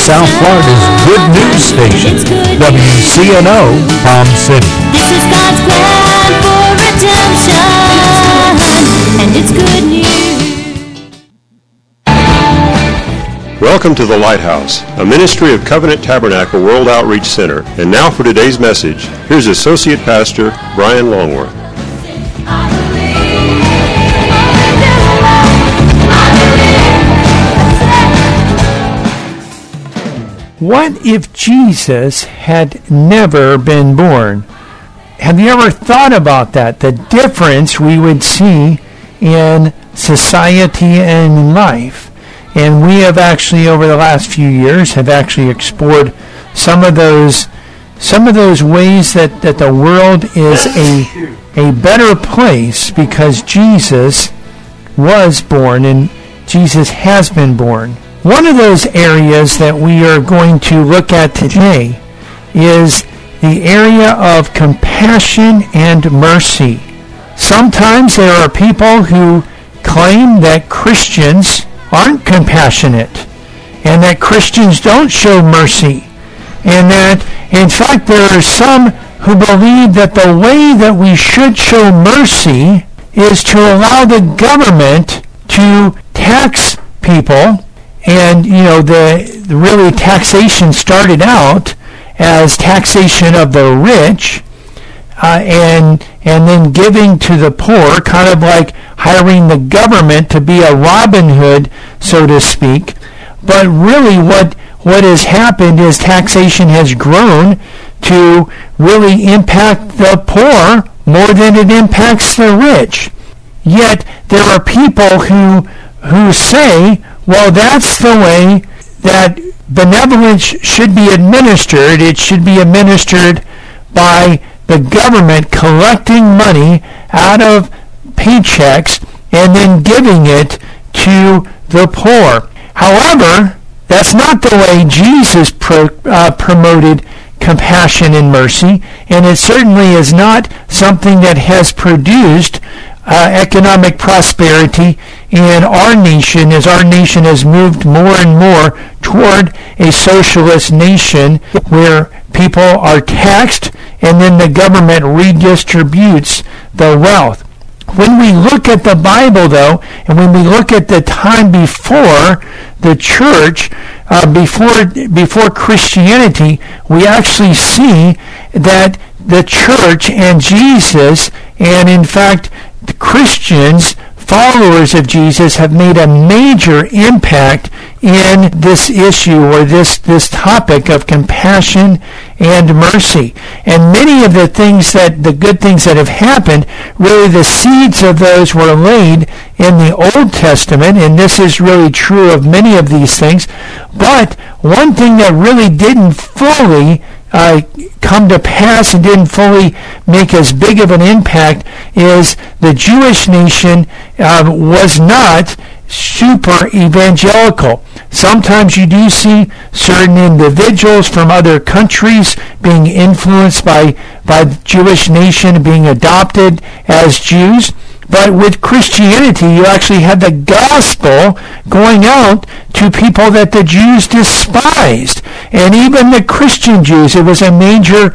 South Florida's good news station, WCNO, Palm City. This is God's plan for redemption, and it's good news. Welcome to The Lighthouse, a ministry of Covenant Tabernacle World Outreach Center. And now for today's message, here's Associate Pastor Brian Longworth. What if Jesus had never been born? Have you ever thought about that? The difference we would see in society and in life. And we have actually, over the last few years, have actually explored some of those ways that the world is a better place because Jesus was born and Jesus has been born. One of those areas that we are going to look at today is the area of compassion and mercy. Sometimes there are people who claim that Christians aren't compassionate and that Christians don't show mercy, and that in fact there are some who believe that the way that we should show mercy is to allow the government to tax people. And, really taxation started out as taxation of the rich and then giving to the poor, kind of like hiring the government to be a Robin Hood, so to speak. But really what has happened is taxation has grown to really impact the poor more than it impacts the rich. Yet there are people who say, well, that's the way that benevolence should be administered. It should be administered by the government collecting money out of paychecks and then giving it to the poor. However, that's not the way Jesus promoted compassion and mercy, and it certainly is not something that has produced economic prosperity in our nation, as our nation has moved more and more toward a socialist nation where people are taxed and then the government redistributes the wealth. When we look at the Bible, though, and when we look at the time before the church, before Christianity, we actually see that the church and Jesus, and in fact the Christians, followers of Jesus, have made a major impact in this issue or this topic of compassion and mercy. And many of the good things that have happened, really the seeds of those were laid in the Old Testament, and this is really true of many of these things. But one thing that really didn't fully come to pass and didn't fully make as big of an impact is the Jewish nation was not super evangelical. Sometimes you do see certain individuals from other countries being influenced by the Jewish nation, being adopted as Jews. But with Christianity, you actually had the gospel going out to people that the Jews despised, and even the Christian Jews. It was a major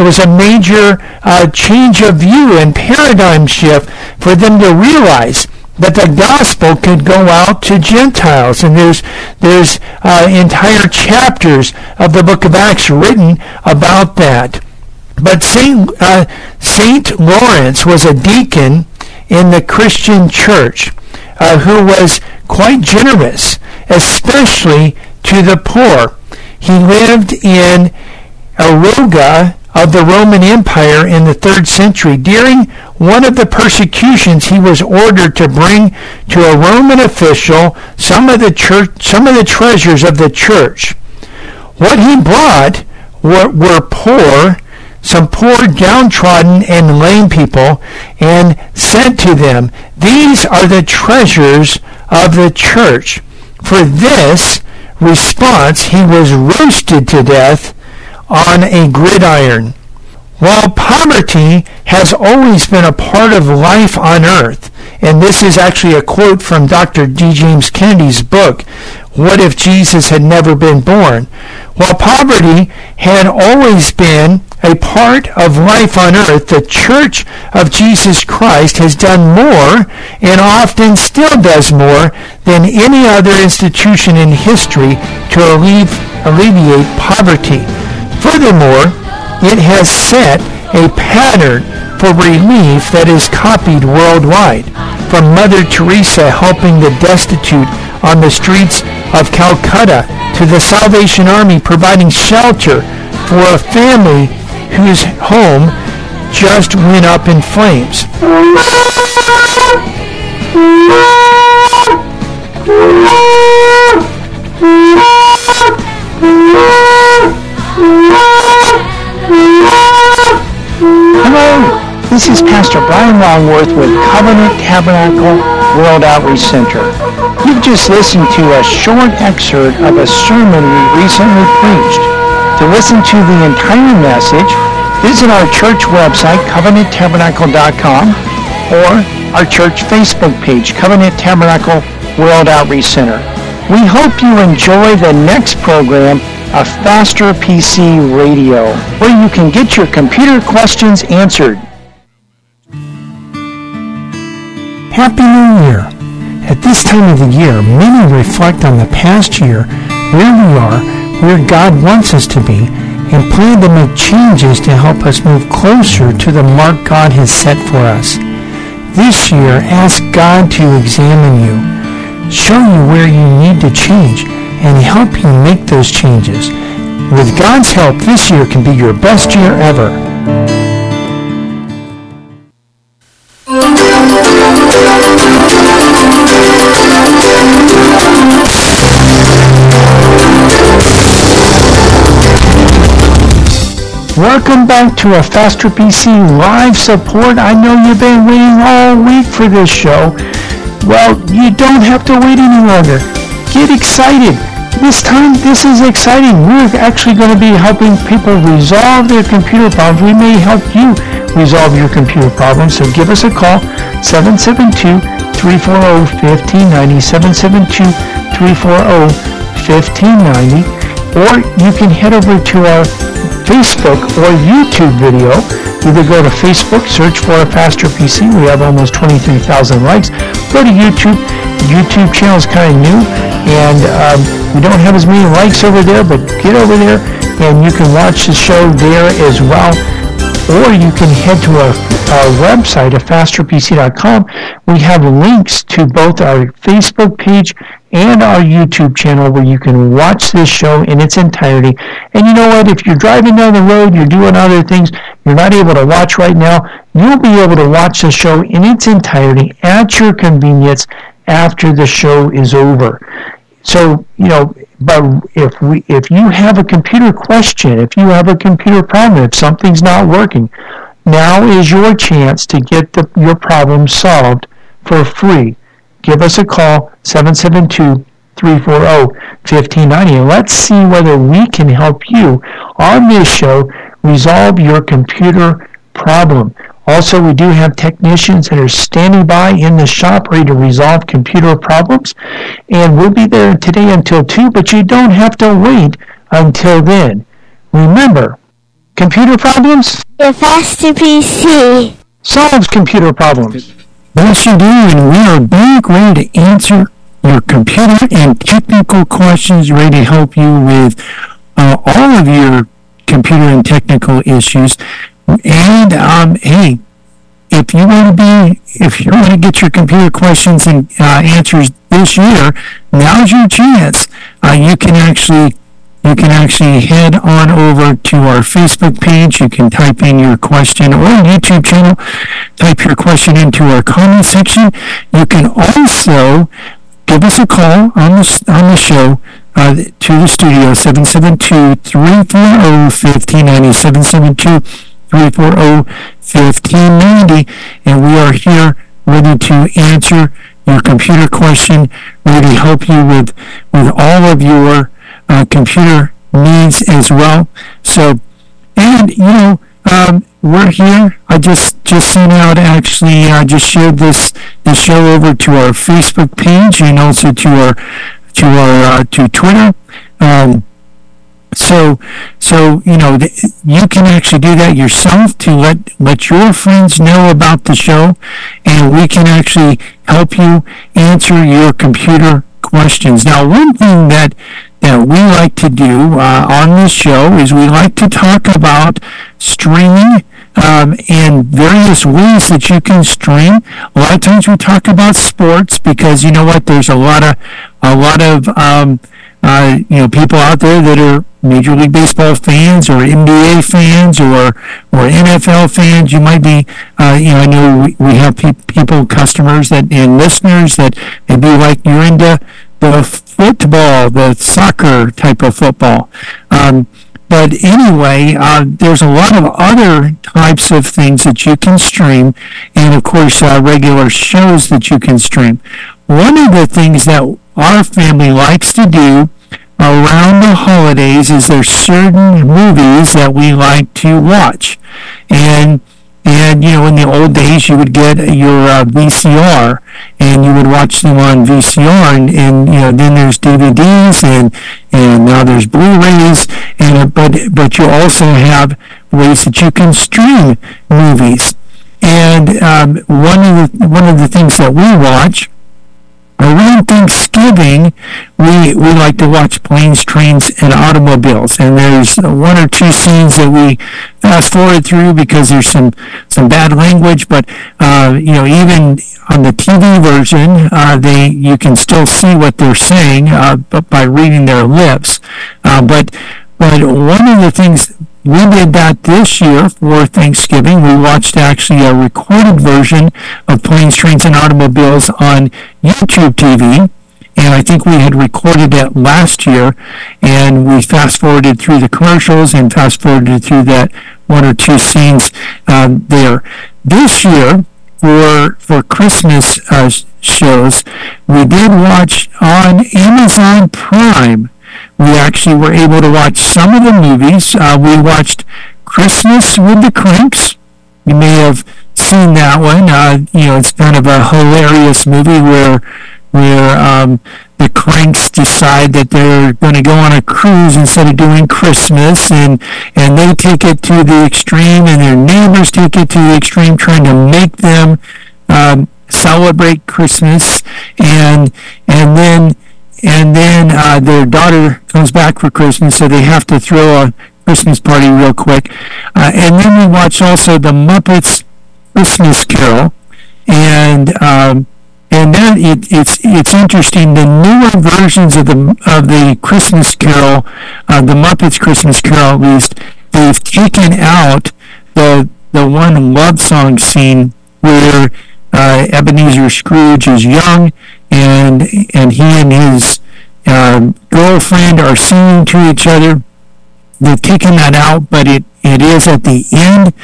change of view and paradigm shift for them to realize that the gospel could go out to Gentiles. And there's entire chapters of the book of Acts written about that. But Saint Lawrence was a deacon in the Christian church who was quite generous, especially to the poor. He lived in Aruga of the Roman Empire in the 3rd century. During one of the persecutions, he was ordered to bring to a Roman official some of the treasures of the church. What he brought were poor, some poor, downtrodden, and lame people, and said to them, "These are the treasures of the church." For this response, he was roasted to death on a gridiron. While poverty has always been a part of life on earth, and this is actually a quote from Dr. D. James Kennedy's book, What If Jesus Had Never Been Born? While poverty had always been a part of life on earth, the Church of Jesus Christ has done more and often still does more than any other institution in history to alleviate poverty. Furthermore, it has set a pattern for relief that is copied worldwide, from Mother Teresa helping the destitute on the streets of Calcutta to the Salvation Army providing shelter for a family whose home just went up in flames. Hello, this is Pastor Brian Longworth with Covenant Tabernacle World Outreach Center. You've just listened to a short excerpt of a sermon we recently preached. To listen to the entire message, visit our church website, covenanttabernacle.com, or our church Facebook page, Covenant Tabernacle World Outreach Center. We hope you enjoy the next program of Faster PC Radio, where you can get your computer questions answered. Happy New Year! At this time of the year, many reflect on the past year, where we are, where God wants us to be, and plan to make changes to help us move closer to the mark God has set for us. This year, ask God to examine you, show you where you need to change, and help you make those changes. With God's help, this year can be your best year ever. Welcome back to a Faster PC live support. I know you've been waiting all week for this show. Well, you don't have to wait any longer. Get excited. This time, this is exciting. We're actually going to be helping people resolve their computer problems. We may help you resolve your computer problems. So give us a call, 772-340-1590, 772-340-1590. Or you can head over to our Facebook or YouTube video. Either go to Facebook, search for a Faster PC. We have almost 23,000 likes. Go to YouTube. The YouTube channel is kind of new, and we don't have as many likes over there, but get over there, and you can watch the show there as well. Or you can head to our website at fasterpc.com. We have links to both our Facebook page and our YouTube channel where you can watch this show in its entirety. And you know what? If you're driving down the road, you're doing other things, you're not able to watch right now, you'll be able to watch the show in its entirety at your convenience after the show is over. So, you know, but if you have a computer question, if you have a computer problem, if something's not working, now is your chance to get your problem solved for free. Give us a call, 772-340-1590, and let's see whether we can help you on this show resolve your computer problem. Also, we do have technicians that are standing by in the shop ready to resolve computer problems, and we'll be there today until 2, but you don't have to wait until then. Remember, computer problems? The Faster PC solves computer problems. Yes, you do, and we are back ready to answer your computer and technical questions, ready to help you with all of your computer and technical issues. And hey, if you want to get your computer questions and answers this year, now's your chance. You can actually head on over to our Facebook page. You can type in your question, or YouTube channel, type your question into our comment section. You can also give us a call on the show to the studio, 772-340-1590, 772-340-1590, and we are here ready to answer your computer question, ready to help you with all of your computer needs as well. So, and we're here. I just sent out, actually, I just shared this show over to our Facebook page and also to Twitter. So you can actually do that yourself to let your friends know about the show, and we can actually help you answer your computer questions. Now, one thing that we like to do on this show is we like to talk about streaming and various ways that you can stream. A lot of times we talk about sports because, you know what, there's a lot of people out there that are Major League Baseball fans or NBA fans or NFL fans. You might be, I know we have people, customers and listeners that maybe like you're into the football, the soccer type of football. But anyway, there's a lot of other types of things that you can stream, and of course, regular shows that you can stream. One of the things that our family likes to do around the holidays is there's certain movies that we like to watch. And in the old days, you would get your VCR, and you would watch them on VCR, and then there's DVDs, and now there's Blu-rays, but you also have ways that you can stream movies. And one of the things that we watch around Thanksgiving, we like to watch Planes, Trains, and Automobiles, and there's one or two scenes that we fast forward through because there's some bad language, but even on the TV version, you can still see what they're saying by reading their lips. But one of the things we did that this year for Thanksgiving. We watched actually a recorded version of Planes, Trains, and Automobiles on YouTube TV, and I think we had recorded it last year, and we fast-forwarded through the commercials and fast-forwarded through that one or two scenes there. This year, for Christmas shows, we did watch on Amazon Prime. We actually were able to watch some of the movies. We watched Christmas with the Cranks. You may have seen that one. It's kind of a hilarious movie where the Cranks decide that they're going to go on a cruise instead of doing Christmas, and they take it to the extreme, and their neighbors take it to the extreme, trying to make them celebrate Christmas, and then their daughter comes back for Christmas, so they have to throw a Christmas party real quick. And then we watch also the Muppets Christmas Carol, and then it's interesting. The newer versions of the Christmas Carol, the Muppets Christmas Carol, at least, they've taken out the one love song scene where Ebenezer Scrooge is young, and he and his girlfriend are singing to each other. They've taken that out, but it is at the end,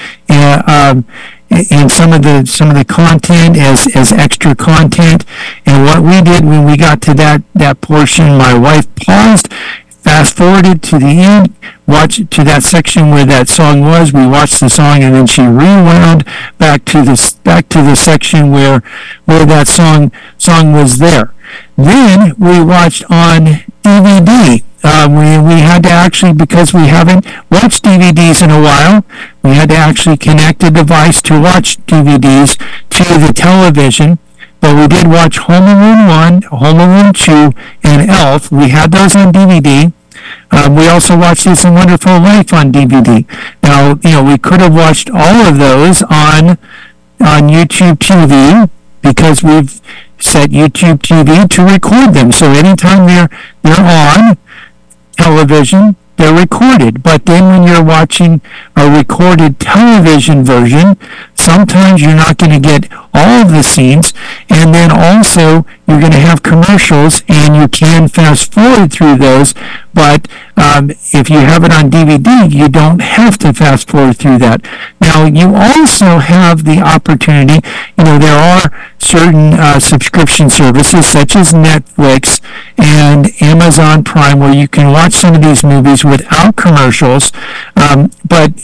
and some of the content as extra content. And what we did when we got to that portion, my wife paused, fast forwarded to the end, watched to that section where that song was. We watched the song, and then she rewound back to the section where that song was there. Then we watched on DVD. We had to actually, because we haven't watched DVDs in a while, we had to actually connect a device to watch DVDs to the television. But we did watch Home Alone 1, Home Alone 2, and Elf. We had those on DVD. We also watched It's a Wonderful Life on DVD. Now, we could have watched all of those on YouTube TV because we've set YouTube TV to record them. So anytime they're on television, they're recorded. But then when you're watching a recorded television version, sometimes you're not going to get all of the scenes, and then also you're going to have commercials, and you can fast forward through those, but if you have it on DVD, you don't have to fast forward through that. Now, you also have the opportunity, there are certain subscription services such as Netflix and Amazon Prime where you can watch some of these movies without commercials, but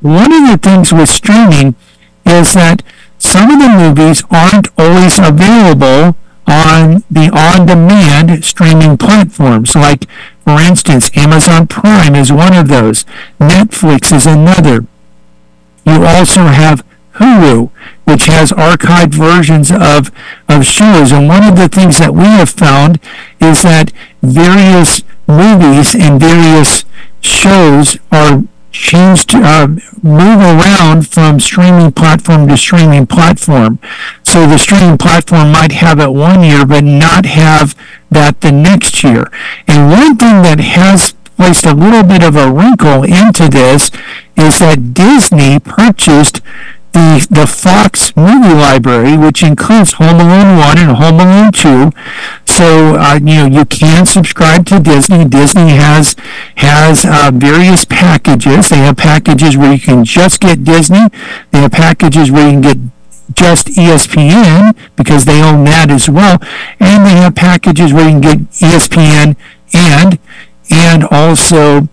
one of the things with streaming is that some of the movies aren't always available on the on-demand streaming platforms. Like, for instance, Amazon Prime is one of those. Netflix is another. You also have Hulu, which has archived versions of shows. And one of the things that we have found is that various movies and various shows are changed, move around from streaming platform to streaming platform. So the streaming platform might have it one year, but not have that the next year. And one thing that has placed a little bit of a wrinkle into this is that Disney purchased the Fox movie library, which includes Home Alone 1 and Home Alone 2. So, you can subscribe to Disney. Disney has various packages. They have packages where you can just get Disney. They have packages where you can get just ESPN, because they own that as well. And they have packages where you can get ESPN and also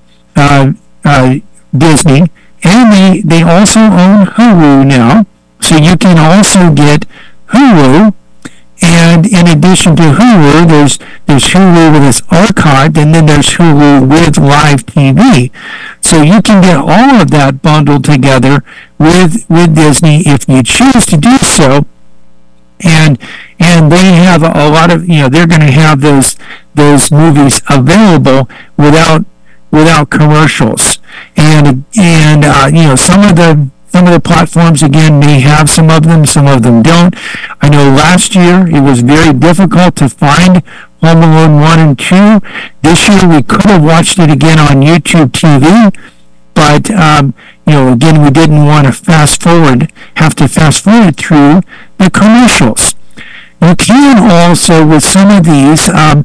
Disney. And they also own Hulu now, so you can also get Hulu. And in addition to Hulu, there's Hulu with its archived, and then there's Hulu with live TV. So you can get all of that bundled together with Disney if you choose to do so. And they have a lot of, they're going to have those movies available without commercials. And some of the platforms, again, may have some of them don't. I know last year it was very difficult to find Home Alone 1 and 2. This year we could have watched it again on YouTube TV, but again, we didn't want to have to fast forward through the commercials. You can also, with some of these,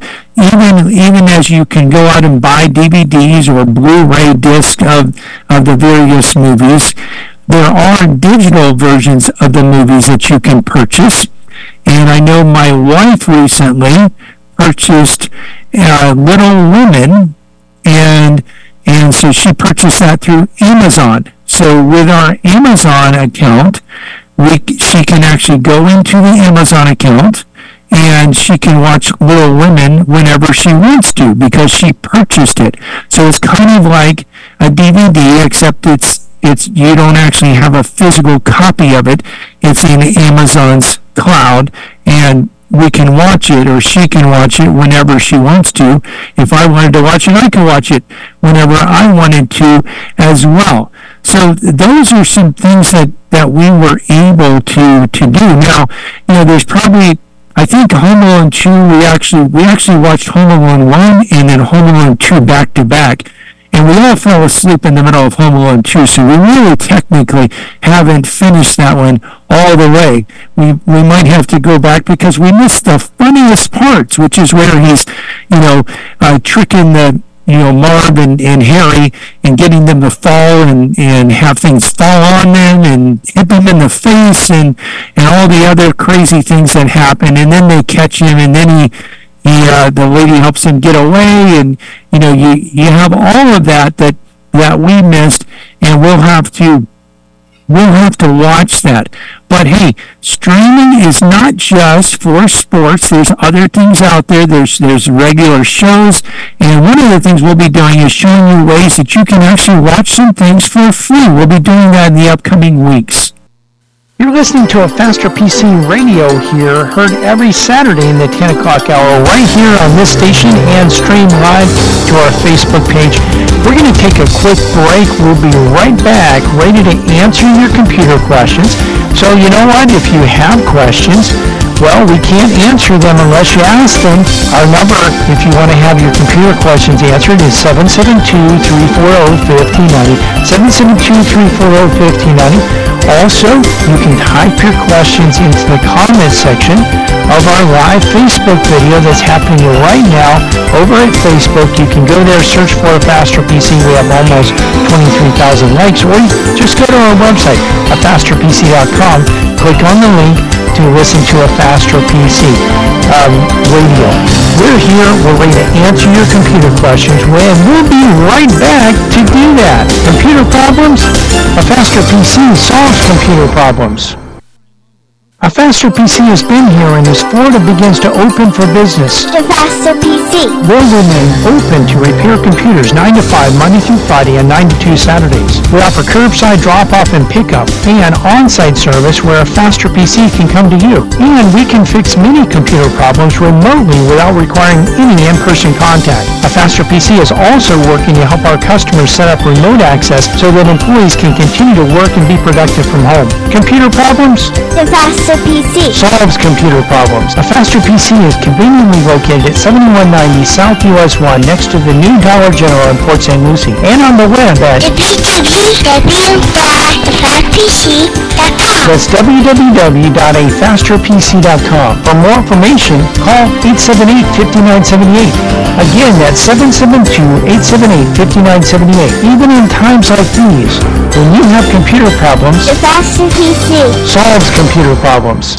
even as you can go out and buy DVDs or Blu-ray discs of the various movies, there are digital versions of the movies that you can purchase. And I know my wife recently purchased Little Women, and so she purchased that through Amazon. So with our Amazon account, she can actually go into the Amazon account and she can watch Little Women whenever she wants to, because she purchased it. So it's kind of like a DVD, except it's you don't actually have a physical copy of it. It's in Amazon's cloud, and we can watch it, or she can watch it whenever she wants to. If I wanted to watch it, I could watch it whenever I wanted to as well. So those are some things that we were able to do. Now, there's probably, I think Home Alone 2, we actually watched Home Alone 1 and then Home Alone 2 back to back. And we all fell asleep in the middle of Home Alone 2, so we really technically haven't finished that one all the way. We might have to go back because we missed the funniest parts, which is where he's, tricking the, Marv and Harry and getting them to fall and have things fall on them and hit them in the face and all the other crazy things that happen. And then they catch him, and then the lady helps him get away, and you have all of that we missed, and we'll have to watch that. But hey, streaming is not just for sports. There's other things out there. There's regular shows, and one of the things we'll be doing is showing you ways that you can actually watch some things for free. We'll be doing that in the upcoming weeks. You're listening to a Faster PC radio here, heard every Saturday in the 10 o'clock hour, right here on this station, and stream live to our Facebook page. We're going to take a quick break. We'll be right back, ready to answer your computer questions. So you know what? If you have questions, well, we can't answer them unless you ask them. Our number, if you want to have your computer questions answered, is 772-340-1590, 772-340-1590. Also, you can type your questions into the comment section of our live Facebook video that's happening right now over at Facebook. You can go there, search for a Faster PC. We have almost 23,000 likes. Or just go to our website, fasterpc.com. Click on the link to listen to a Faster PC radio. We're here. We're ready to answer your computer questions, and we'll be right back to do that. Computer problems? A Faster PC solves computer problems. A Faster PC has been here and as Florida begins to open for business. The Faster PC. We'll remain open to repair computers 9 to 5 Monday through Friday and 9 to 2 Saturdays. We offer curbside drop-off and pickup and on-site service where a Faster PC can come to you. And we can fix many computer problems remotely without requiring any in-person contact. A Faster PC is also working to help our customers set up remote access so that employees can continue to work and be productive from home. Computer problems? The Faster PC. Solves computer problems. A Faster PC is conveniently located at 7190 South US 1 next to the new Dollar General in Port St. Lucie and on the web at www.afasterpc.com. That's www.afasterpc.com. For more information, call 878-5978. Again, that's 772-878-5978. Even in times like these, when you have computer problems, The Faster PC. solves computer problems.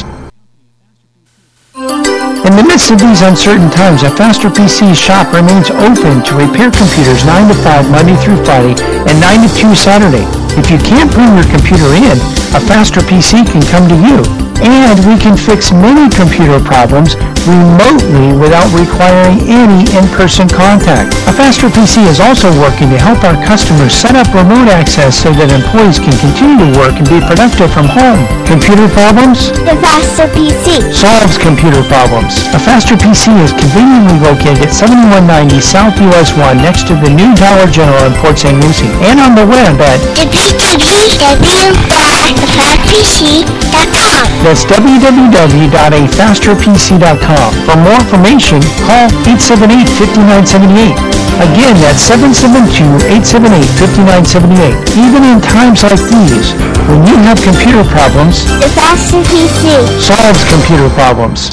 In the midst of these uncertain times, a Faster PC shop remains open to repair computers 9 to 5 Monday through Friday and 9 to 2 Saturday. If you can't bring your computer in, a Faster PC can come to you. And we can fix many computer problems remotely without requiring any in-person contact. A Faster PC is also working to help our customers set up remote access so that employees can continue to work and be productive from home. Computer problems? The Faster PC. Solves computer problems. A Faster PC is conveniently located at 7190 South US 1 next to the new Dollar General in Port St. Lucie and on the web at www.afasterpc.com. That's www.afasterpc.com. For more information, call 878-5978. Again, that's 772-878-5978. Even in times like these, when you have computer problems, The Faster PC. solves computer problems.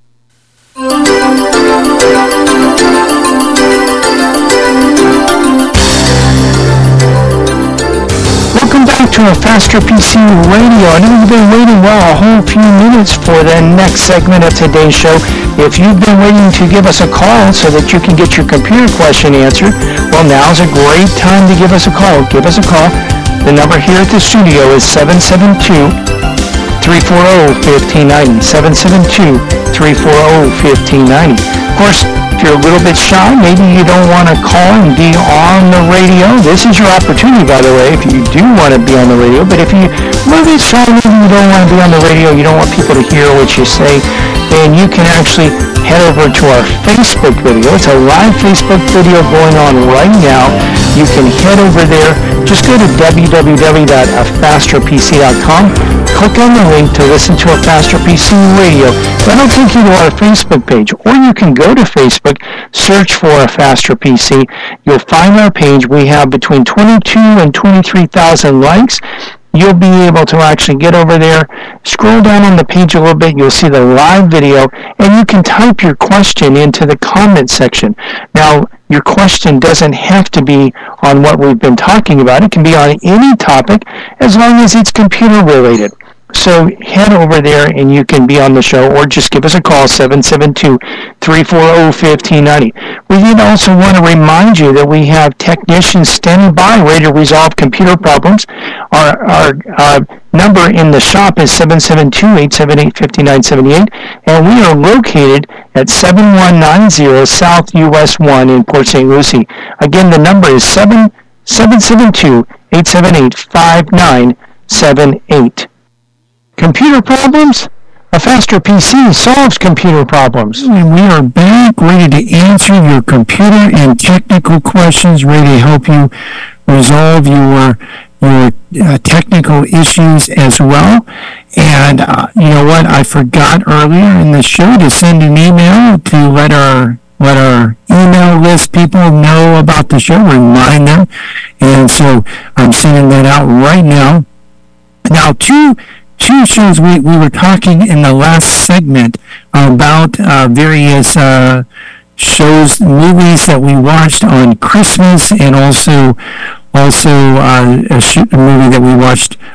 Welcome back to a Faster PC Radio. I know you've been waiting, a whole few minutes for the next segment of today's show. If you've been waiting to give us a call so that you can get your computer question answered, well, now's a great time to give us a call. Give us a call. The number here at the studio is 772-340-1590. 772-340-1590. Of course, if you're a little bit shy, maybe you don't want to call and be on the radio. This is your opportunity, by the way, if you do want to be on the radio. But if you're a little bit shy, maybe you don't want to be on the radio, you don't want people to hear what you say, then you can actually head over to our Facebook video. It's a live Facebook video going on right now. You can head over there. Just go to www.afasterpc.com. Click on the link to listen to a Faster PC Radio. That'll take you to our Facebook page. Or you can go to Facebook, search for a Faster PC. You'll find our page. We have between 22 and 23,000 likes. You'll be able to actually get over there, scroll down on the page a little bit, you'll see the live video, and you can type your question into the comment section. Now, your question doesn't have to be on what we've been talking about. It can be on any topic as long as it's computer related. So head over there and you can be on the show, or just give us a call, 772-340-1590. We did also want to remind you that we have technicians standing by ready to resolve computer problems. Our number in the shop is 772-878-5978, and we are located at 7190 South US 1 in Port St. Lucie. Again, the number is 772-878-5978. Computer problems? A Faster PC solves computer problems. And we are back, ready to answer your computer and technical questions, ready to help you resolve your technical issues as well. And you know what? I forgot earlier in the show to send an email to let our email list people know about the show, remind them. And so I'm sending that out right now. Now, two shows we were talking in the last segment about various shows, movies that we watched on Christmas, and also a movie that we watched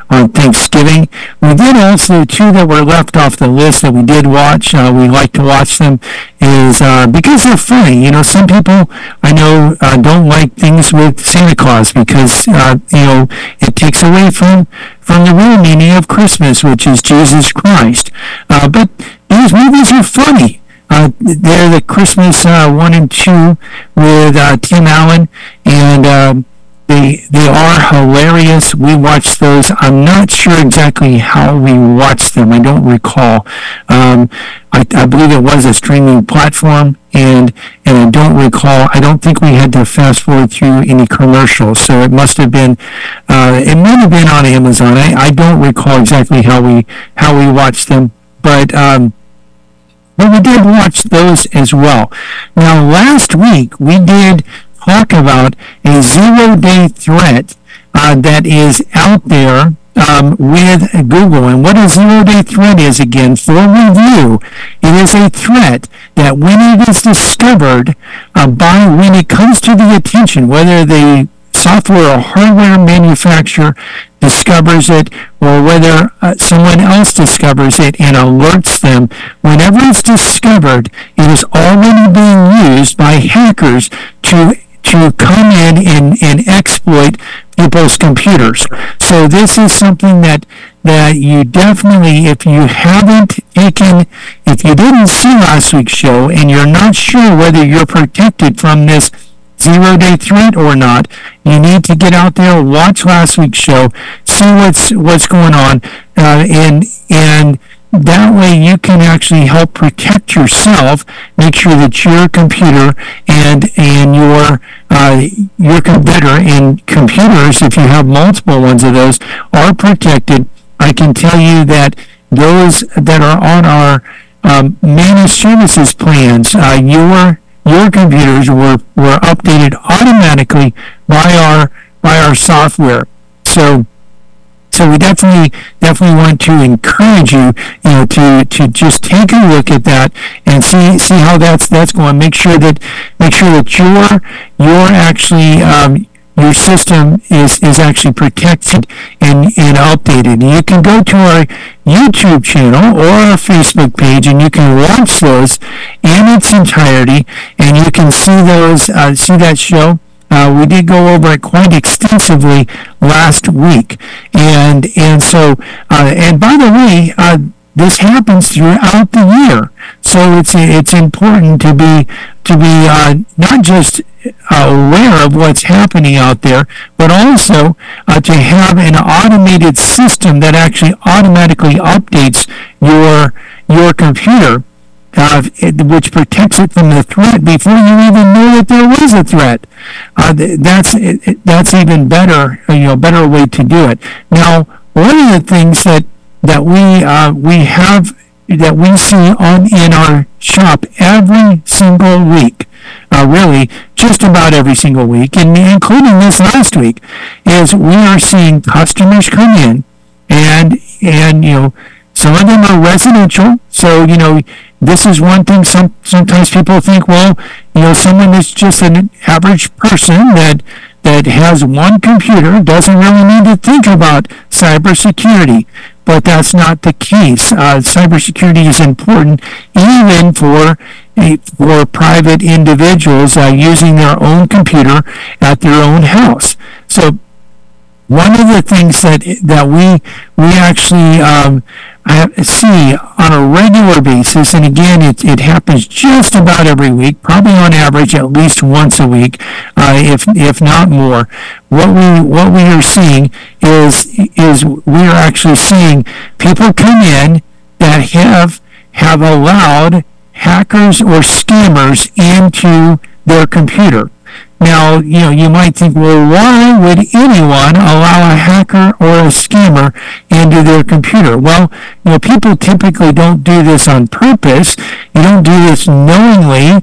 on Thanksgiving. We did also, two that were left off the list that we did watch. We like to watch them is because they're funny. You know, some people I know don't like things with Santa Claus because it takes away from the real meaning of Christmas, which is Jesus Christ. But these movies are funny. They're the Christmas 1 and 2 with Tim Allen, and they are hilarious. We watched those. I'm not sure exactly how we watched them. I don't recall. I believe it was a streaming platform, and I don't recall. I don't think we had to fast forward through any commercials, so it must have been. It might have been on Amazon. I don't recall exactly how we watched them, but we did watch those as well. Now, last week we did talk about a 0-day threat that is out there with Google. And what a 0-day threat is, again, for review, it is a threat that when it is discovered when it comes to the attention, whether the software or hardware manufacturer discovers it or whether someone else discovers it and alerts them, whenever it's discovered, it is already being used by hackers to come in and exploit people's computers. So this is something that you definitely, if you didn't see last week's show and you're not sure whether you're protected from this 0-day threat or not, you need to get out there, watch last week's show, see what's going on, and that way you can actually help protect yourself, make sure that your computer and your computer and computers, if you have multiple ones of those, are protected. I can tell you that those that are on our managed services plans, your computers were updated automatically by our software. So we definitely want to encourage you, to just take a look at that and see how that's going. Make sure that you're actually your system is actually protected and updated. You can go to our YouTube channel or our Facebook page, and you can watch those in its entirety, and you can see those see that show. We did go over it quite extensively last week, and so and by the way, this happens throughout the year, so it's important to be not just aware of what's happening out there, but also to have an automated system that actually automatically updates your computer, which protects it from the threat before you even know that there was a threat. That's even better, better way to do it. Now, one of the things that we see in our shop every single week, really just about every single week, and including this last week, is we are seeing customers come in, and some of them are residential. So this is one thing. Sometimes people think, someone that's just an average person that has one computer doesn't really need to think about cybersecurity. But that's not the case. Cybersecurity is important even for private individuals using their own computer at their own house. So one of the things that we actually see on a regular basis, and again, it happens just about every week, probably on average at least once a week, if not more. What we are seeing is we are actually seeing people come in that have allowed hackers or scammers into their computer. Now, you might think, well, why would anyone allow a hacker or a scammer into their computer? Well, people typically don't do this on purpose. You don't do this knowingly,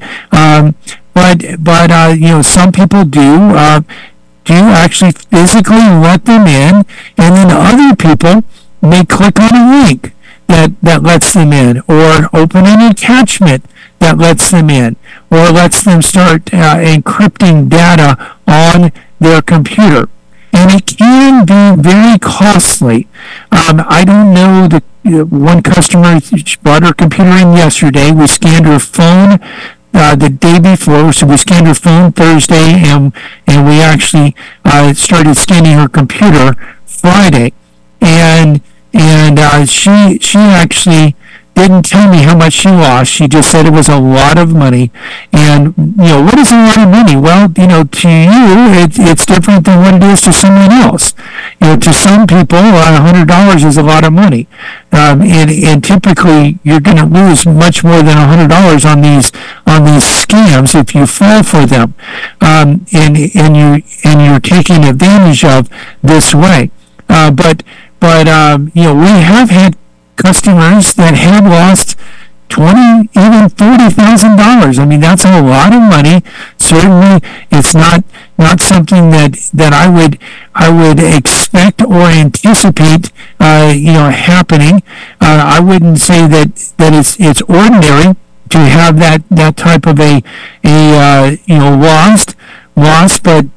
but some people do actually physically let them in, and then other people may click on a link that lets them in, or open an attachment that lets them in, or lets them start encrypting data on their computer. and it can be very costly. I don't know one customer brought her computer in yesterday. We scanned her phone the day before, so we scanned her phone Thursday, and we actually started scanning her computer Friday, and she actually didn't tell me how much she lost. She just said it was a lot of money. And, what is a lot of money? Well, to you, it's different than what it is to someone else. To some people, $100 is a lot of money. And typically, you're going to lose much more than $100 on these scams if you fall for them. And you're taking advantage of this way. But we have had customers that have lost $20,000, even $40,000. I mean, that's a lot of money. Certainly, it's not something that I would expect or anticipate, happening. I wouldn't say that it's ordinary to have that type of a loss, but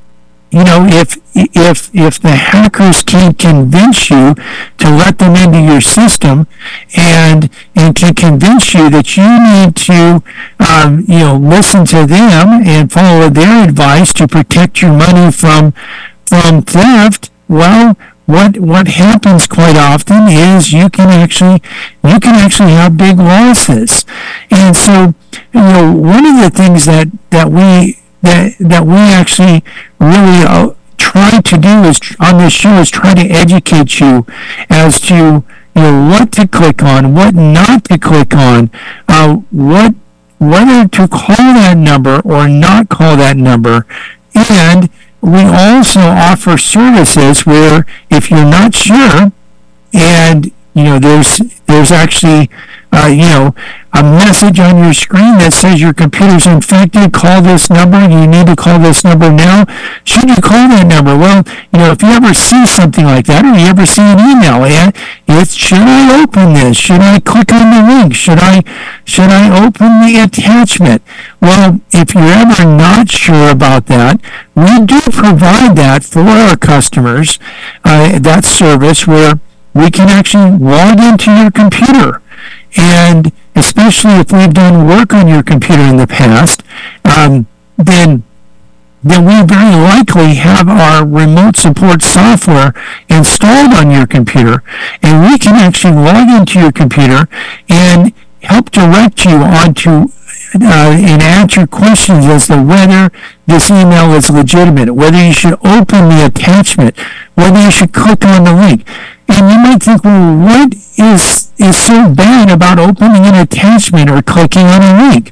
if the hackers can convince you to let them into your system and can convince you that you need to listen to them and follow their advice to protect your money from theft, well, what happens quite often is you can actually have big losses. And so one of the things that we actually really try to do on this show is try to educate you as to what to click on, what not to click on, whether to call that number or not call that number. And we also offer services where if you're not sure, and there's actually a message on your screen that says your computer's infected, call this number, you need to call this number now. Should you call that number? Well, if you ever see something like that, or you ever see an email, should I open this? Should I click on the link? Should I open the attachment? Well, if you're ever not sure about that, we do provide that for our customers, that service where we can actually log into your computer. And especially if we've done work on your computer in the past, then we very likely have our remote support software installed on your computer, and we can actually log into your computer and help direct you onto and answer questions as to whether this email is legitimate, whether you should open the attachment, whether you should click on the link. And you might think, well, what is so bad about opening an attachment or clicking on a link?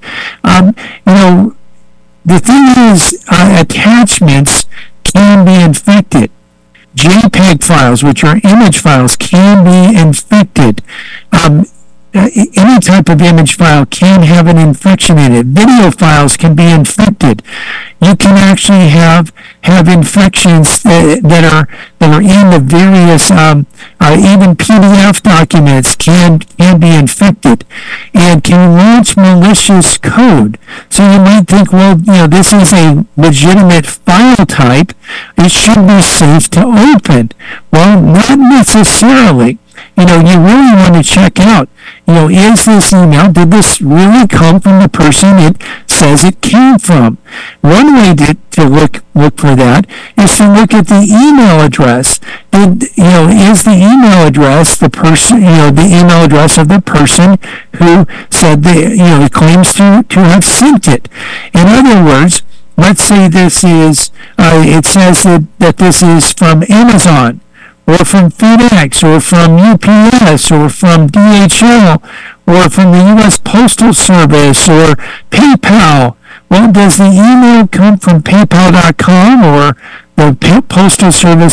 The thing is, attachments can be infected. JPEG files, which are image files, can be infected. Any type of image file can have an infection in it. Video files can be infected. You can actually have infections that are in the various even PDF documents can be infected and can launch malicious code. So you might think, well, this is a legitimate file type. It should be safe to open. Well, not necessarily. You really want to check out, is this email, did this really come from the person it says it came from? One way to look for that is to look at the email address. Is the email address the person, the email address of the person who said claims to have sent it? In other words, let's say this is, it says that this is from Amazon, or from FedEx, or from UPS, or from DHL, or from the U.S. Postal Service, or PayPal. Well, does the email come from PayPal.com or the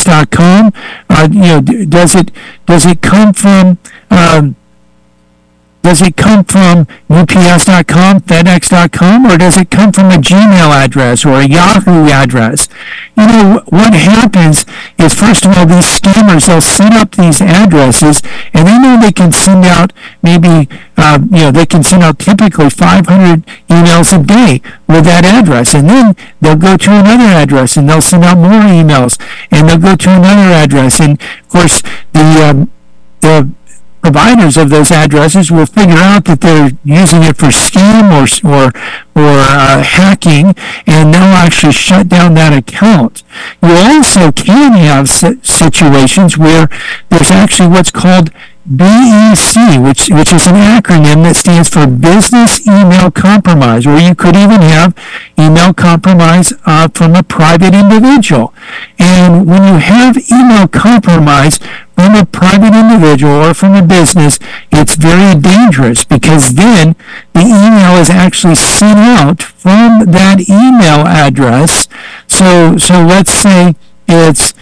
PostalService.com? Does it come from Does it come from UPS.com, FedEx.com, or does it come from a Gmail address or a Yahoo address? You know, what happens is, first of all, these scammers, they'll set up these addresses, and they know they can send out maybe, they can send out typically 500 emails a day with that address, and then they'll go to another address, and they'll send out more emails, and they'll go to another address, and of course, the providers of those addresses will figure out that they're using it for scam or hacking, and they'll actually shut down that account. You also can have situations where there's actually what's called BEC, which is an acronym that stands for Business Email Compromise, or you could even have email compromise from a private individual. And when you have email compromise from a private individual or from a business, it's very dangerous, because then the email is actually sent out from that email address. So let's say it's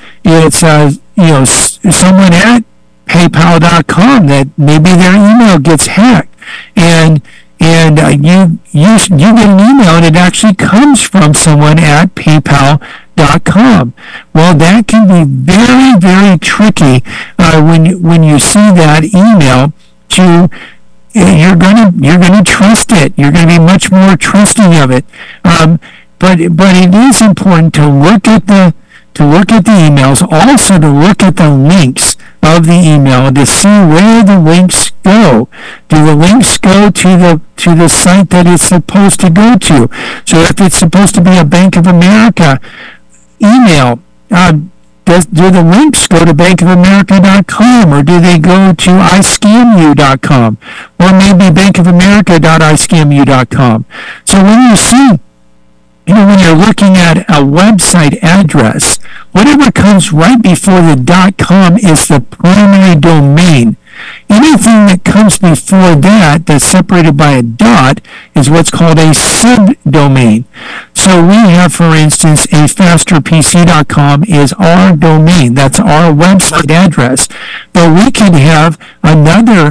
someone at PayPal.com that maybe their email gets hacked, and you get an email and it actually comes from someone at PayPal.com. Well, that can be very, very tricky when you see that email. You're gonna trust it. You're gonna be much more trusting of it. But it is important to look at the emails, also to look at the links of the email to see where the links go. Do the links go to the site that it's supposed to go to? So if it's supposed to be a Bank of America email, do the links go to bankofamerica.com, or do they go to iscamu.com, or maybe bankofamerica.iscamu.com? So when you see, when you're looking at a website address, whatever comes right before the .com is the primary domain. Anything that comes before that, that's separated by a dot, is what's called a subdomain. So we have, for instance, fasterpc.com is our domain. That's our website address. But we can have another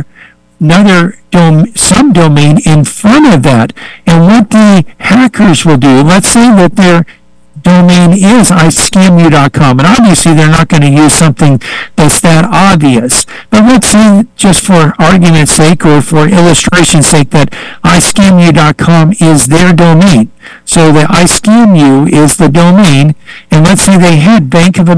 subdomain in front of that. And what the hackers will do, let's say that their domain is iscamu.com, and obviously they're not going to use something that's that obvious. But let's say, just for argument's sake or for illustration's sake, that iscamu.com is their domain. So the iscamu is the domain, and let's say they had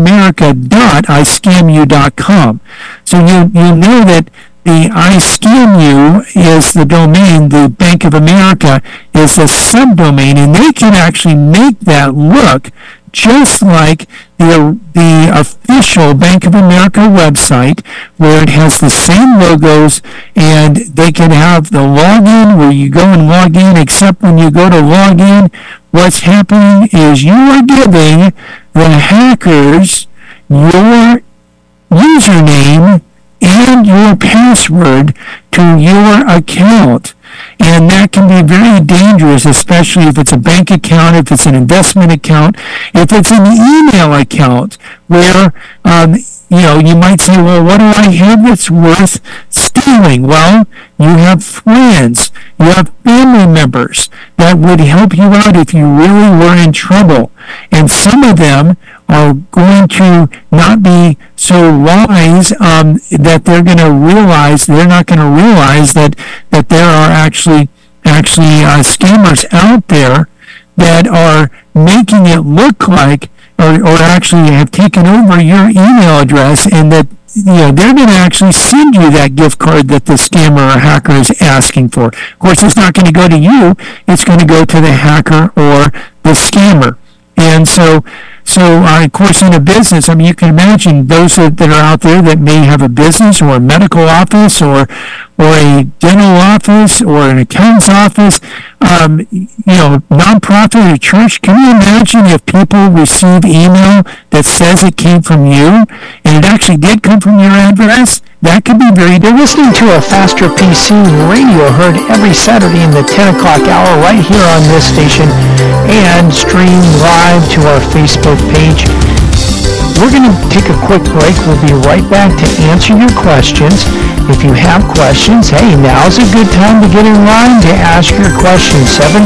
bankofamerica.iscamu.com. So you know that the iScamu is the domain, the Bank of America is the subdomain, and they can actually make that look just like the official Bank of America website, where it has the same logos, and they can have the login where you go and log in, except when you go to log in, what's happening is you are giving the hackers your username and your password to your account. And that can be very dangerous, especially if it's a bank account, if it's an investment account, if it's an email account, where, you might say, well, what do I have that's worth stealing? Well, you have friends, you have family members that would help you out if you really were in trouble. And some of them are going to not be so wise that they're not going to realize that there are actually scammers out there that are making it look like, or actually have taken over your email address, and that they're going to actually send you that gift card that the scammer or hacker is asking for. Of course, it's not going to go to you; it's going to go to the hacker or the scammer. And so of course, in a business, you can imagine those that are out there that may have a business or a medical office or a dental office or an accountant's office, nonprofit or church. Can you imagine if people receive email that says it came from you and it actually did come from your address? That could be very You're listening to a Faster PC radio, heard every Saturday in the 10 o'clock hour right here on this station, and streamed live to our Facebook page. We're going to take a quick break. We'll be right back to answer your questions. If you have questions, hey, now's a good time to get in line to ask your questions.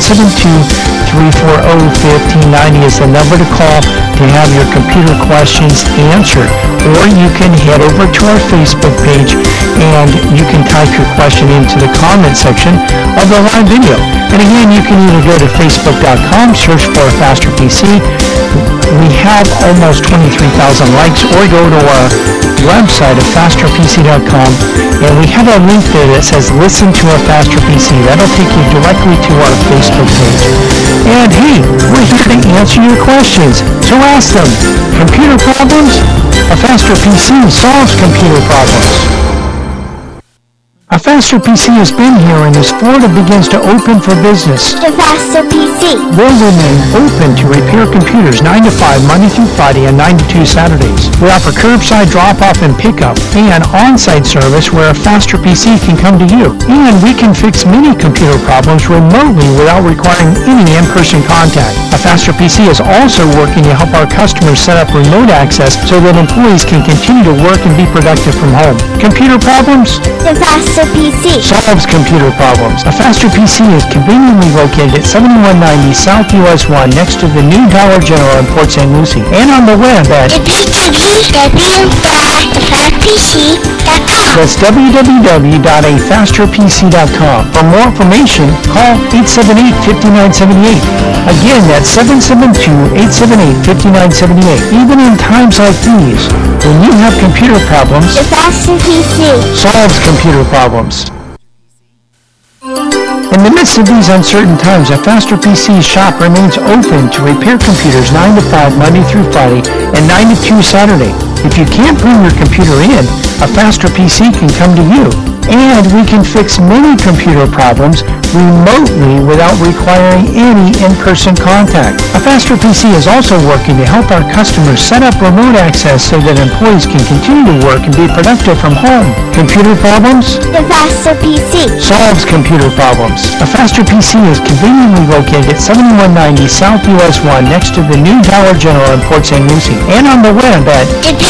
772-340-1590 is the number to call to have your computer questions answered. Or you can head over to our Facebook page and you can type your question into the comment section of the live video. And again, you can either go to facebook.com, search for Faster PC. We have almost 23,000 likes, or go to our website at fasterpc.com, and we have a link there that says listen to a Faster PC. That'll take you directly to our Facebook page. And hey, we're here to answer your questions, so ask them. Computer problems? A Faster PC solves computer problems. A Faster PC has been here, and as Florida begins to open for business, The Faster PC. will remain open to repair computers 9 to 5 Monday through Friday and 9 to 2 Saturdays. We offer curbside drop-off and pickup and on-site service where a Faster PC can come to you. And we can fix many computer problems remotely without requiring any in-person contact. A Faster PC is also working to help our customers set up remote access so that employees can continue to work and be productive from home. Computer problems? The Faster PC. Solves computer problems. A Faster PC is conveniently located at 7190 South US 1 next to the new Dollar General in Port St. Lucie, and on the web at www.afasterpc.com. that's www.afasterpc.com. For more information, call 878-5978. Again, that's 772-878-5978. Even in times like these, when you have computer problems, The Faster PC. solves computer problems. In the midst of these uncertain times, a Faster PC shop remains open to repair computers 9 to 5 Monday through Friday and 9 to 2 Saturday. If you can't bring your computer in, a Faster PC can come to you. And we can fix many computer problems remotely without requiring any in-person contact. A Faster PC is also working to help our customers set up remote access so that employees can continue to work and be productive from home. Computer problems? The Faster PC. Solves computer problems. A Faster PC is conveniently located at 7190 South US 1 next to the new Dollar General in Port St. Lucie, and on the web at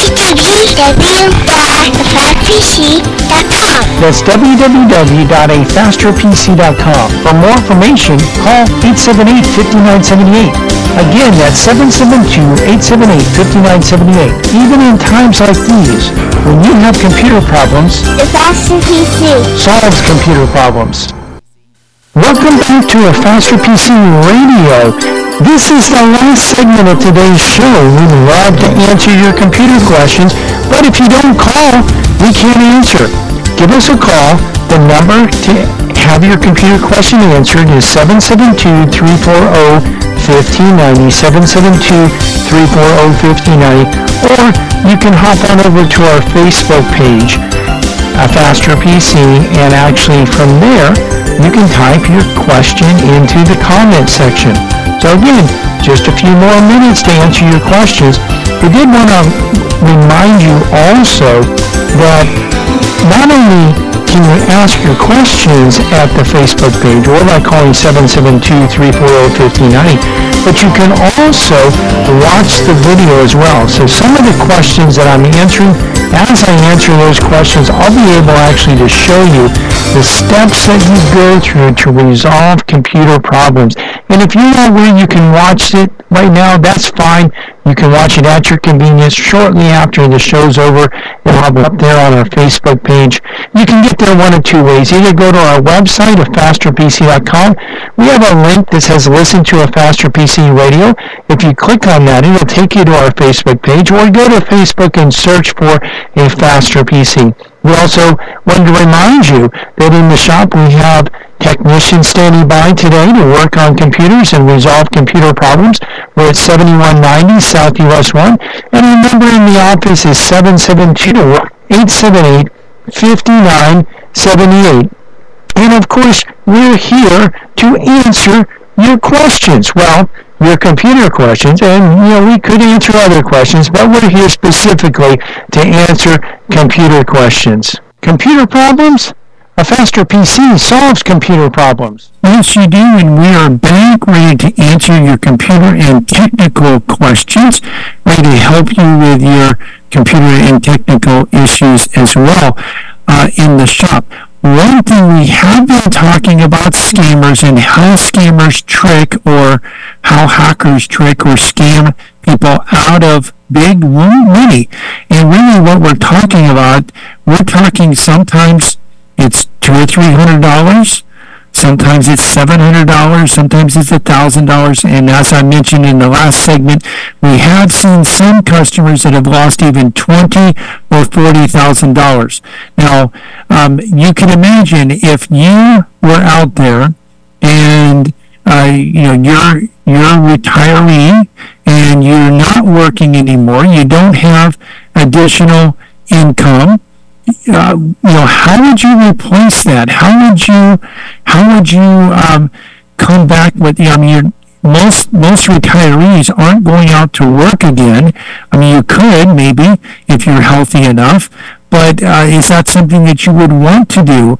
www.afasterpc.com. that's www.afasterpc.com. For more information, call 878-5978. Again, that's 772-878-5978. Even in times like these, when you have computer problems, The Faster PC. solves computer problems. Welcome back to a Faster PC Radio. This is the last segment of today's show. We'd love to answer your computer questions, but if you don't call, we can't answer. Give us a call. The number to have your computer question answered is 772-340-1590, 772-340-1590, or you can hop on over to our Facebook page, A Faster PC, and actually from there, you can type your question into the comment section. So again, just a few more minutes to answer your questions. We did want to remind you also that not only can you ask your questions at the Facebook page or by calling 772-340-1590, but you can also watch the video as well. So some of the questions that I'm answering, as I answer those questions, I'll be able actually to show you the steps that you go through to resolve computer problems. And if you're not where you can watch it right now, that's fine. You can watch it at your convenience shortly after the show's over. It'll be up there on our Facebook page. You can get there one of two ways. Either go to our website at fasterpc.com. We have a link that says listen to a Faster PC Radio. If you click on that, it'll take you to our Facebook page, or go to Facebook and search for a Faster PC. We also wanted to remind you that in the shop we have technicians standing by today to work on computers and resolve computer problems. We're at 7190 South US 1, and our number in the office is 772-878-5978. And of course, we're here to answer your questions. Well, your computer questions, and we could answer other questions, but we're here specifically to answer computer questions. Computer problems? A faster PC solves computer problems. Yes, you do, and we are back ready to answer your computer and technical questions, ready to help you with your computer and technical issues as well in the shop. One thing we have been talking about scammers and how scammers trick or how hackers trick or scam people out of big money. And really what we're talking about, we're talking sometimes it's $200 or $300, sometimes it's $700, sometimes it's $1,000, and as I mentioned in the last segment, we have seen some customers that have lost even $20,000 or $40,000. Now, you can imagine if you were out there and you're a retiree and you're not working anymore, you don't have additional income. How would you replace that? How would you come back with? Most retirees aren't going out to work again. I mean, you could maybe if you're healthy enough, but is that something that you would want to do?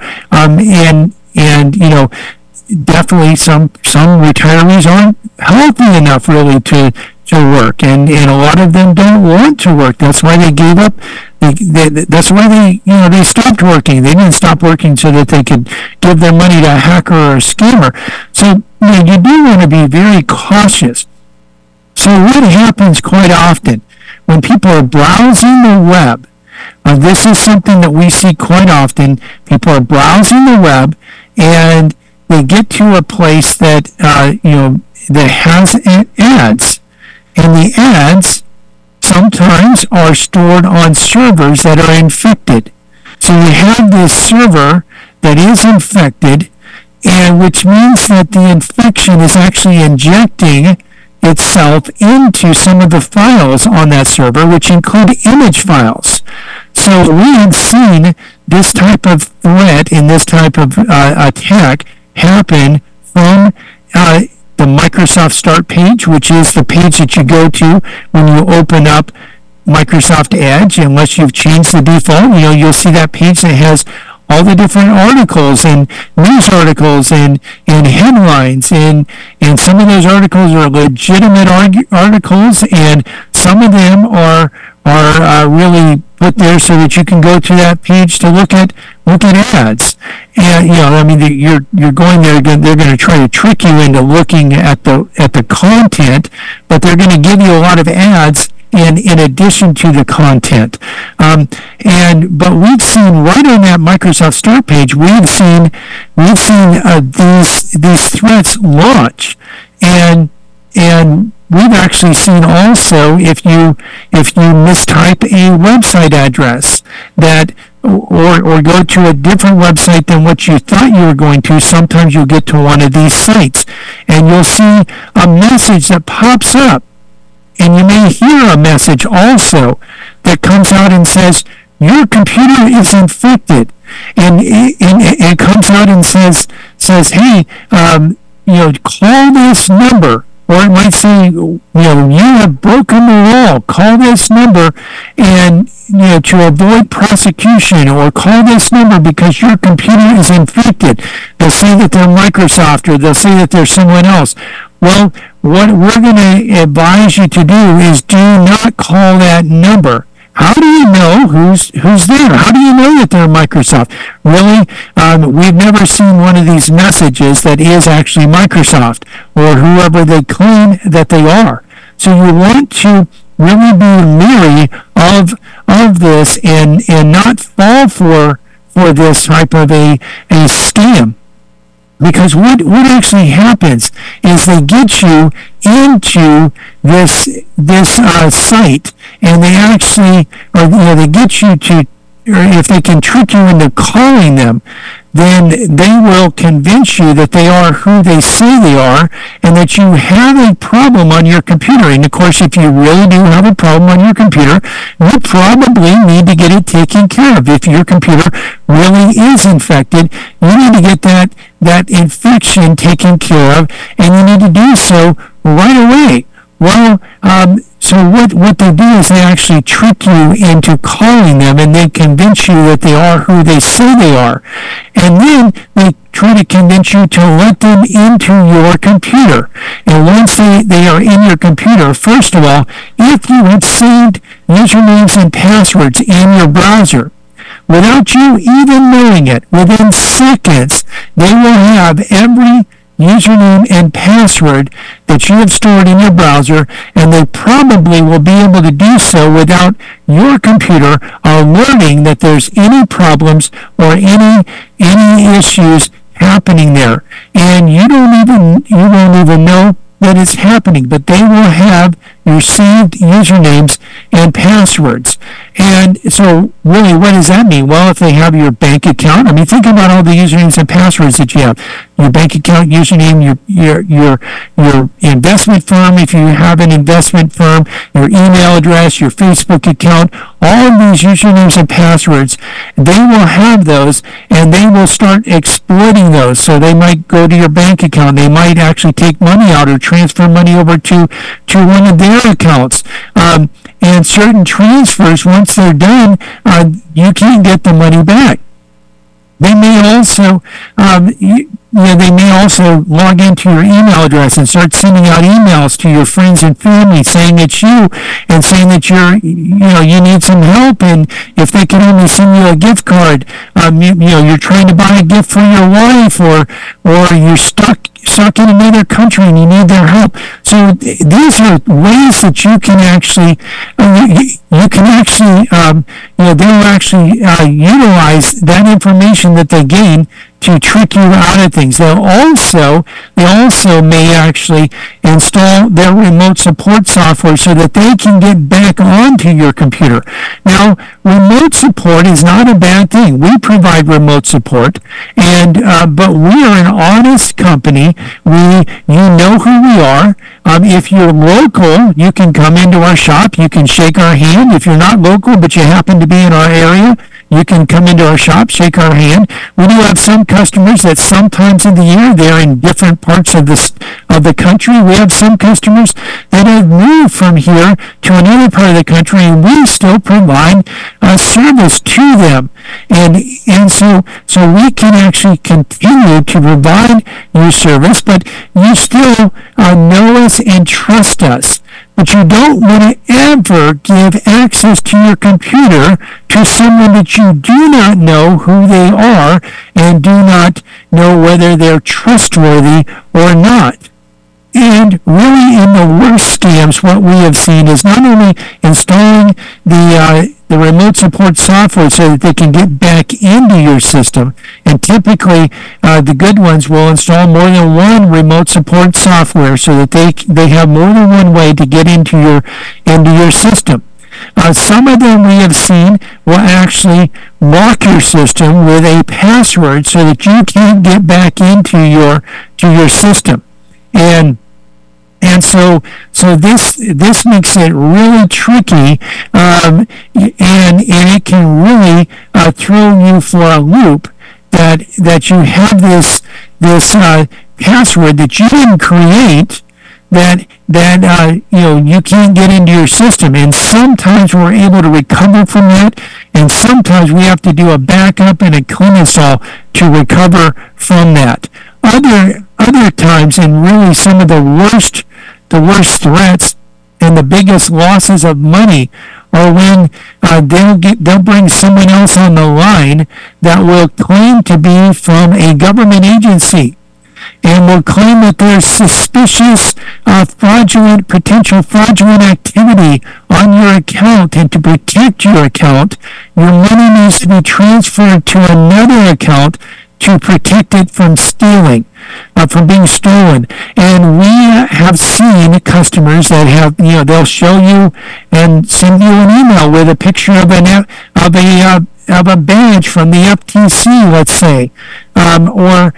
Definitely some retirees aren't healthy enough really to work, and a lot of them don't want to work. That's why they gave up. That's why they stopped working. They didn't stop working so that they could give their money to a hacker or a scammer. So you do want to be very cautious. So what happens quite often when people are browsing the web? This is something that we see quite often. People are browsing the web and they get to a place that that has ads, and the ads sometimes are stored on servers that are infected. So you have this server that is infected, and which means that the infection is actually injecting itself into some of the files on that server, which include image files. So we have seen this type of threat and this type of attack happen from the Microsoft Start page, which is the page that you go to when you open up Microsoft Edge. Unless you've changed the default, you'll see that page that has all the different articles and news articles and headlines, and some of those articles are legitimate articles, and some of them are really put there so that you can go to that page to look at ads. And you're going there. They're going to try to trick you into looking at the content, but they're going to give you a lot of ads in addition to the content. But we've seen right on that Microsoft Start page, we've seen these threats launch, and we've actually seen also if you mistype a website address or go to a different website than what you thought you were going to, sometimes you'll get to one of these sites and you'll see a message that pops up, and you may hear a message also that comes out and says your computer is infected, and it comes out and says hey, call this number. Or it might say, you have broken the law. Call this number and, to avoid prosecution, or call this number because your computer is infected. They'll say that they're Microsoft, or they'll say that they're someone else. Well, what we're going to advise you to do is do not call that number. How do you know who's there? How do you know that they're Microsoft? Really, we've never seen one of these messages that is actually Microsoft or whoever they claim that they are. So you want to really be leery of this and not fall for this type of a scam. Because what actually happens is they get you into this site, and they actually, they get you to, or if they can trick you into calling them, then they will convince you that they are who they say they are, and that you have a problem on your computer. And of course, if you really do have a problem on your computer, you probably need to get it taken care of. If your computer really is infected, you need to get that infection taken care of, and you need to do so right away. Well, So what they do is they actually trick you into calling them, and they convince you that they are who they say they are. And then they try to convince you to let them into your computer. And once they are in your computer, first of all, if you have saved usernames and passwords in your browser, without you even knowing it, within seconds, they will have every username and password that you have stored in your browser, and they probably will be able to do so without your computer alerting that there's any problems or any issues happening there. And you won't even know that it's happening, but they will have your saved usernames and passwords. And so really, what does that mean? Well, if they have your bank account, I mean, think about all the usernames and passwords that you have. Your bank account username, your investment firm, if you have an investment firm, your email address, your Facebook account, all of these usernames and passwords, they will have those, and they will start exploiting those. So they might go to your bank account. They might actually take money out or transfer money over to one of their accounts. And certain transfers, once they're done, you can't get the money back. They may also, they may also log into your email address and start sending out emails to your friends and family saying it's you, and saying that you need some help, and if they can only send you a gift card, you're trying to buy a gift for your wife, or you're stuck in another country and you need their help. So these are ways that you can actually, they'll actually utilize that information that they gain to trick you out of things. They also may actually install their remote support software so that they can get back onto your computer. Now, remote support is not a bad thing. We provide remote support, but we are an honest company. You know who we are. If you're local, you can come into our shop. You can shake our hand. If you're not local but you happen to be in our area, you can come into our shop, shake our hand. We do have some customers that sometimes in the year they're in different parts of the country. We have some customers that have moved from here to another part of the country, and we still provide a service to them. And so we can actually continue to provide you service, but you still know us and trust us. But you don't want to ever give access to your computer to someone that you do not know who they are and do not know whether they're trustworthy or not. And really, in the worst scams, what we have seen is not only installing the remote support software so that they can get back into your system, and typically the good ones will install more than one remote support software so that they have more than one way to get into your system. Some of them we have seen will actually lock your system with a password so that you can't get back into your system. And so this makes it really tricky, and it can really throw you for a loop that you have this password that you didn't create that you can't get into your system. And sometimes we're able to recover from that, and sometimes we have to do a backup and a clean install to recover from that. Other times, and really some of the worst threats and the biggest losses of money are when they'll bring someone else on the line that will claim to be from a government agency and will claim that there's suspicious potential fraudulent activity on your account, and to protect your account, your money needs to be transferred to another account to protect it from from being stolen. And we have seen customers that have, they'll show you and send you an email with a picture of a badge from the FTC, let's say, or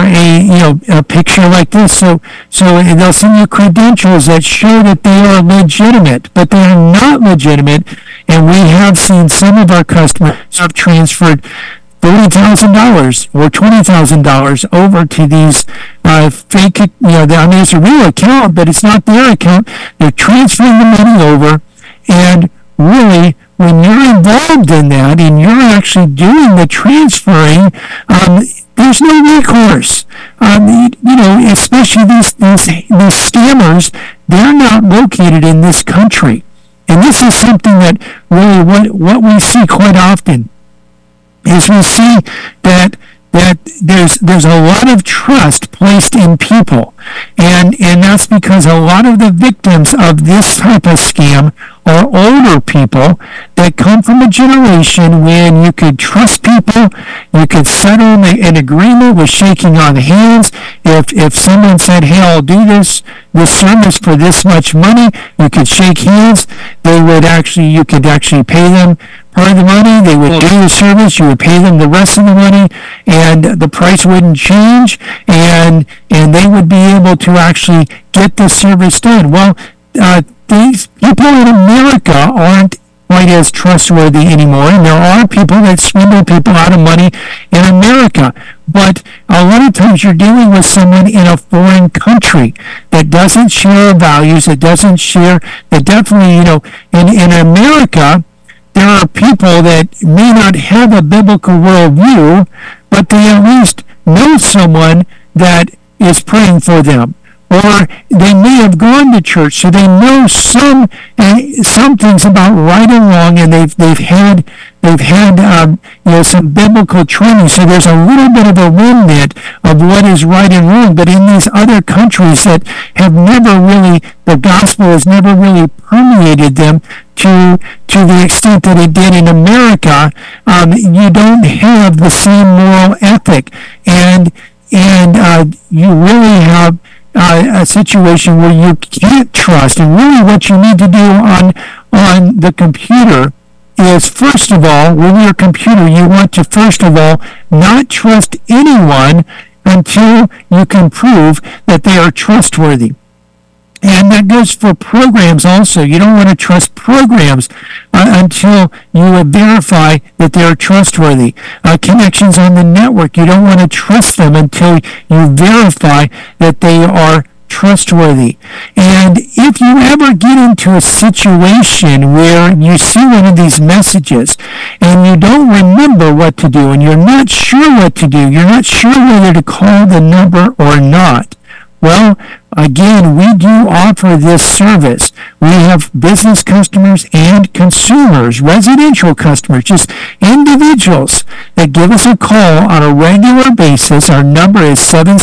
a picture like this. So they'll send you credentials that show that they are legitimate, but they are not legitimate. And we have seen some of our customers have transferred $30,000 or $20,000 over to these fake, it's a real account, but it's not their account. They're transferring the money over, and really, when you're involved in that and you're actually doing the transferring, there's no recourse. Especially these scammers, they're not located in this country. And this is something that really what we see quite often is we see that there's a lot of trust placed in people, and that's because a lot of the victims of this type of scam are older people that come from a generation when you could trust people, you could settle an agreement with shaking on hands. If someone said, hey, I'll do this service for this much money, you could shake hands. You could actually pay them part of the money. They would do the service. You would pay them the rest of the money, and the price wouldn't change, and they would be able to actually get the service done. Well, these people in America aren't quite as trustworthy anymore, and there are people that swindle people out of money in America. But a lot of times you're dealing with someone in a foreign country that doesn't share values, that definitely, in America, there are people that may not have a biblical worldview, but they at least know someone that is praying for them. Or they may have gone to church, so they know some things about right and wrong, and they've had some biblical training. So there's a little bit of a remnant of what is right and wrong. But in these other countries that have never really, the gospel has never really permeated them to the extent that it did in America, you don't have the same moral ethic, and you really have a situation where you can't trust. And really what you need to do on the computer is, first of all, with your computer, you want to first of all not trust anyone until you can prove that they are trustworthy. And that goes for programs also. You don't want to trust programs until you verify that they are trustworthy. Connections on the network, you don't want to trust them until you verify that they are trustworthy. And if you ever get into a situation where you see one of these messages and you don't remember what to do, and you're not sure what to do, you're not sure whether to call the number or not, well, again, we do offer this service. We have business customers and consumers, residential customers, just individuals that give us a call on a regular basis. Our number is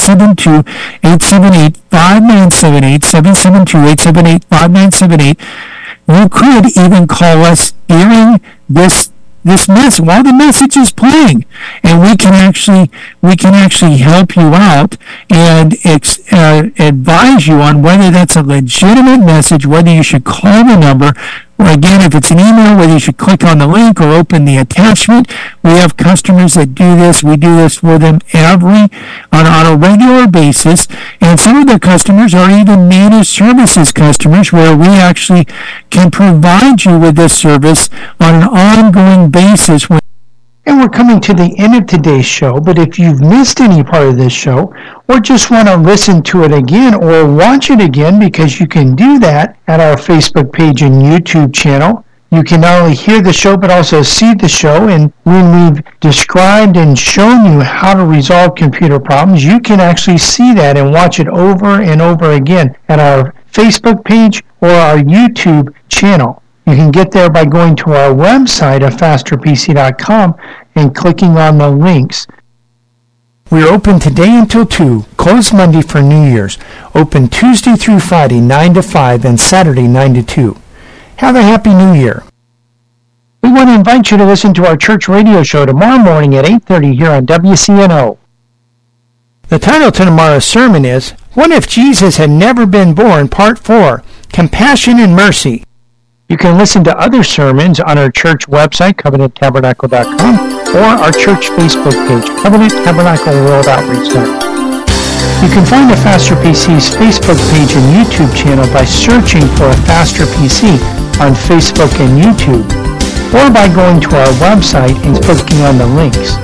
772-878-5978, 772-878-5978. You could even call us during this message while the message is playing, and we can actually help you out and advise you on whether that's a legitimate message, whether you should call the number, or again, if it's an email, whether you should click on the link or open the attachment. We have customers that do this. We do this for them on a regular basis, and some of the customers are even managed services customers, where we actually can provide you with this service on an ongoing basis. And we're coming to the end of today's show, but if you've missed any part of this show, or just want to listen to it again or watch it again, because you can do that at our Facebook page and YouTube channel. You can not only hear the show, but also see the show, and when we've described and shown you how to resolve computer problems, you can actually see that and watch it over and over again at our Facebook page or our YouTube channel. You can get there by going to our website at fasterpc.com and clicking on the links. We're open today until 2, closed Monday for New Year's, open Tuesday through Friday 9 to 5 and Saturday 9 to 2. Have a Happy New Year. We want to invite you to listen to our church radio show tomorrow morning at 8:30 here on WCNO. The title to tomorrow's sermon is, What If Jesus Had Never Been Born, Part 4, Compassion and Mercy. You can listen to other sermons on our church website, CovenantTabernacle.com, or our church Facebook page, Covenant Tabernacle World Outreach Center. You can find the Faster PC's Facebook page and YouTube channel by searching for a Faster PC on Facebook and YouTube, or by going to our website and clicking on the links.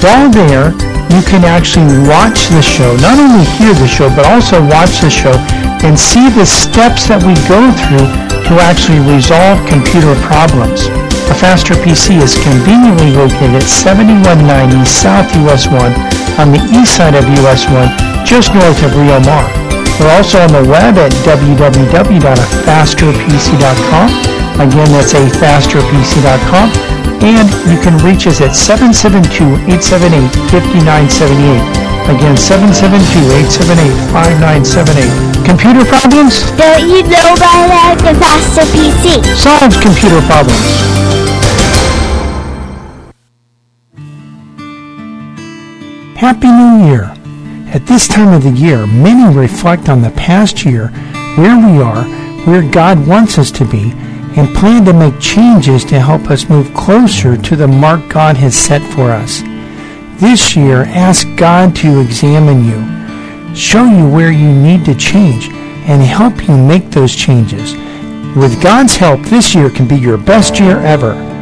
while there, you can actually watch the show, not only hear the show, but also watch the show and see the steps that we go through to actually resolve computer problems. A Faster PC is conveniently located at 7190 South US 1 on the east side of US 1, just north of Rio Mar. We're also on the web at www.afasterpc.com. Again, that's afasterpc.com. And you can reach us at 772-878-5978. Again, 772-878-5978. Computer problems? Don't you know by now the Faster PC? Solves computer problems. Happy New Year! At this time of the year, many reflect on the past year, where we are, where God wants us to be, and plan to make changes to help us move closer to the mark God has set for us. This year, ask God to examine you, show you where you need to change, and help you make those changes. With God's help, this year can be your best year ever.